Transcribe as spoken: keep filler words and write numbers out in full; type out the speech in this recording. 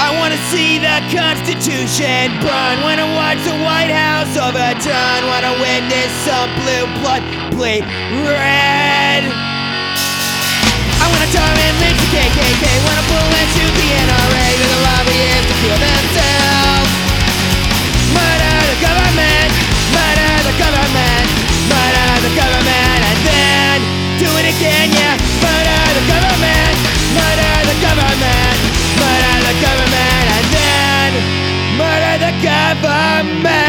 I wanna see the Constitution burn. Wanna watch the White House overturn. Wanna witness some blue blood bleed red. I wanna turn and lynch the K K K. Wanna pull and shoot the N R A. To the lobbyists to kill themselves. Murder the government. Murder the government. Murder the government. And then do it again, yeah. Murder the government. Murder the government. Murder the government. And then murder the government.